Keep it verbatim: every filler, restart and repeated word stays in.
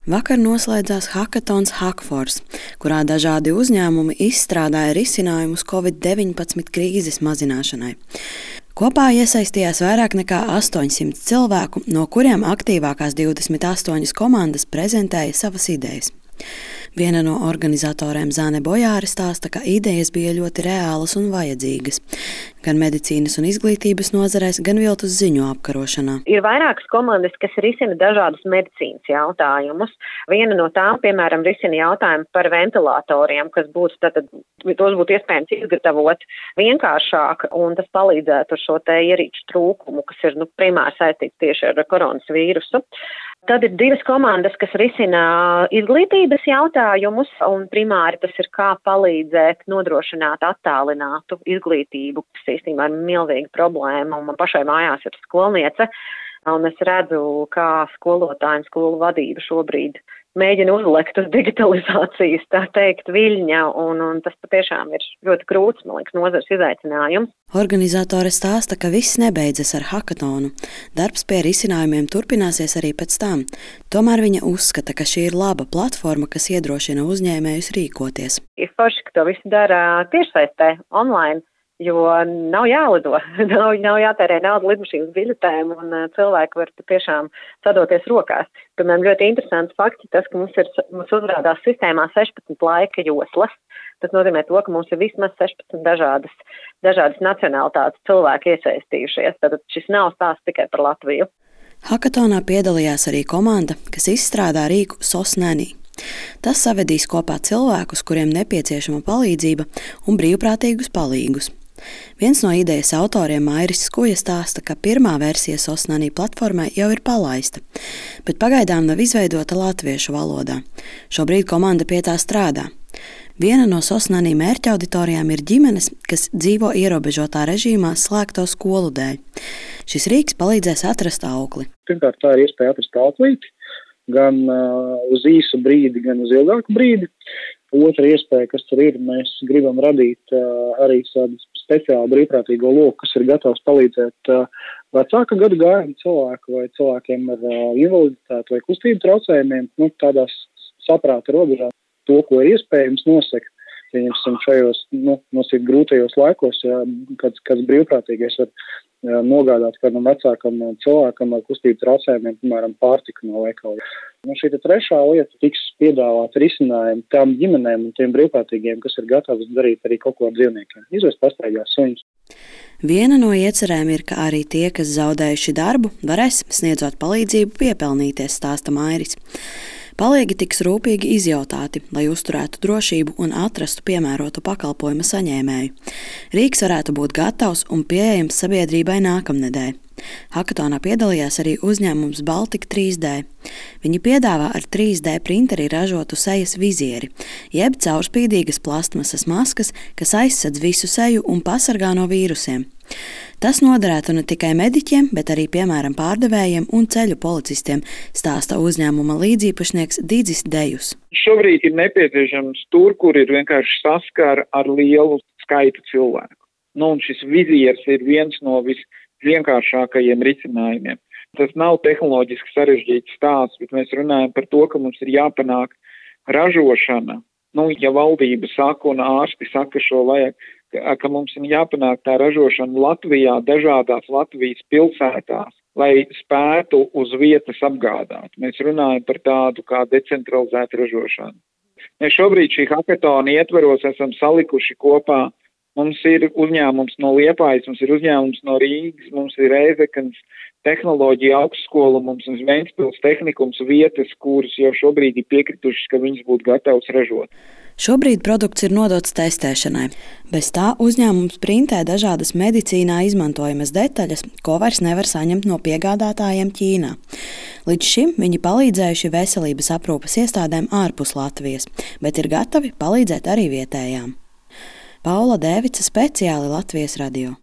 Vakar noslēdzās hakatons Hakforce, kurā dažādi uzņēmumi izstrādāja risinājumus covid deviņpadsmit krīzes mazināšanai. Kopā iesaistījās vairāk nekā astoņsimt cilvēku, no kuriem aktīvākās divdesmit astoņas komandas prezentēja savas idejas. Viena no organizatoriem Zane Bojāre stāsta, ka idejas bija ļoti reālas un vajadzīgas, gan medicīnas un izglītības nozarēs, gan viltus ziņu apkarošanā. Ir vairākas komandas, kas risina dažādus medicīnas jautājumus. Viena no tām, piemēram, risina jautājumu par ventilatoriem, kas būtu, tātad, tos būtu iespējams izgatavot vienkāršāk, un tas palīdzētu ar šo te ierīču trūkumu, kas ir nu, primāri saistīts tieši ar koronavīrusu. Tad ir divas komandas, kas risina izglītības jautājumus, un primāri tas ir kā palīdzēt nodrošināt attālinātu izglītību, kas īstenībā ir milzīga problēma, un man pašai mājās ir skolniece, un es redzu, kā skolotāji un skolu vadība šobrīd mēģina uzlekt uz digitalizācijas, tā teikt, viļņa, un, un tas patiešām ir ļoti grūts, man liekas, nozars izaicinājums. Organizatore stāsta, ka viss nebeidzas ar hakatonu. Darbs pie risinājumiem turpināsies arī pēc tam. Tomēr viņa uzskata, ka šī ir laba platforma, kas iedrošina uzņēmējus rīkoties. Ir forši, ka to visu dara tiešsaistē, online, jo nav jālido, nav, nav jātērē naudu lidmašīnas biļetēm, un cilvēki var patiešām sadoties rokās. Piemēram, ļoti interesants fakts ir tas, ka mums, ir, mums uzrādās sistēmā sešpadsmit laika joslas. Tas nozīmē to, ka mums ir vismaz sešpadsmit dažādas, dažādas nacionalitātes cilvēki iesaistījušies. Tātad šis nav stāsts tikai par Latviju. Hakatonā piedalījās arī komanda, kas izstrādā rīku SOS-Nanny. Tas savedīs kopā cilvēkus, kuriem nepieciešama palīdzība, un brīvprātīgus palīgus. Viens no idejas autoriem, Airis Skuja, stāsta, ka pirmā versija SOS-Nanny platformai jau ir palaista, bet pagaidām nav izveidota latviešu valodā. Šobrīd komanda pie tā strādā. Viena no SOS-Nanny mērķa auditorijām ir ģimenes, kas dzīvo ierobežotā režīmā slēgto skolu dēļ. Šis rīks palīdzēs atrast aukli. Pirmkārt, tā ir iespēja atrast auklīti, gan uh, uz īsu brīdi, gan uz ilgāku brīdi. Otra iespēja, kas tur ir, mēs gribam radīt uh, arī tādu speciālu brīvprātīgo loku, kas ir gatavs palīdzēt uh, vecāka gadu gājuma cilvēku vai cilvēkiem ar uh, invaliditāti vai kustību traucējumiem, nu, tādās saprāta robežās. To, ko ir iespējams nosekt, pieņemsim šajos, nu, nosīt grūtajos laikos, ja, kad, kad brīvprātīgais var ja, nogādāt kādam vecākam cilvēkam ar kustību traucējumiem, piemēram, pārtiku no veikala. Un šī trešā lieta tiks piedāvāt risinājumu tām ģimenēm un tiem brīvprātīgiem, kas ir gatavi darīt arī kaut ko ar dzīvniekiem, izvest pastaigās suņus. Viena no iecerēm ir, ka arī tie, kas zaudējuši darbu, varēs, sniedzot palīdzību, piepelnīties, stāsta Airis. Palīgi tiks rūpīgi izjautāti, lai uzturētu drošību un atrastu piemērotu pakalpojuma saņēmēju. Rīks varētu būt gatavs un pieejams sabiedrībai nākamnedēļ. Hakatonā piedalījās arī uzņēmums Baltika trīs D. Viņi piedāvā ar trīs D printeri ražotu sejas vizieri, jeb caurspīdīgas plastmasas maskas, kas aizsedz visu seju un pasargā no vīrusiem. Tas noderētu ne tikai mediķiem, bet arī, piemēram, pārdevējiem un ceļu policistiem, stāsta uzņēmuma līdziepašnieks Didzis Dejus. Šobrīd ir nepieciešams tur, kur ir vienkārši saskara ar lielu skaitu cilvēku. Nu, un šis vizieris ir viens no visvienkāršākajiem risinājumiem. Tas nav tehnoloģiski sarežģīts stāsts, bet mēs runājam par to, ka mums ir jāpanāk ražošana. Nu, ja valdība saka un ārsti saka, šo vajag, ka mums ir jāpanāk tā ražošana Latvijā, dažādās Latvijas pilsētās, lai spētu uz vietas apgādāt. Mēs runājam par tādu kā decentralizētu ražošanu. Mēs šobrīd šī hakatona ietveros esam salikuši kopā. Mums ir uzņēmums no Liepājas, mums ir uzņēmums no Rīgas, mums ir Rēzeknes tehnoloģija augstskola, mums ir Ventspils tehnikums vietas, kuras jau šobrīd ir piekritušas, ka viņas būtu gatavas ražot. Šobrīd produkts ir nodots testēšanai. Bez tā uzņēmums printē dažādas medicīnā izmantojamas detaļas, ko vairs nevar saņemt no piegādātājiem Ķīnā. Līdz šim viņi palīdzējuši veselības aprūpes iestādēm ārpus Latvijas, bet ir gatavi palīdzēt arī vietējām. Paula Dēvica, speciāli Latvijas radio.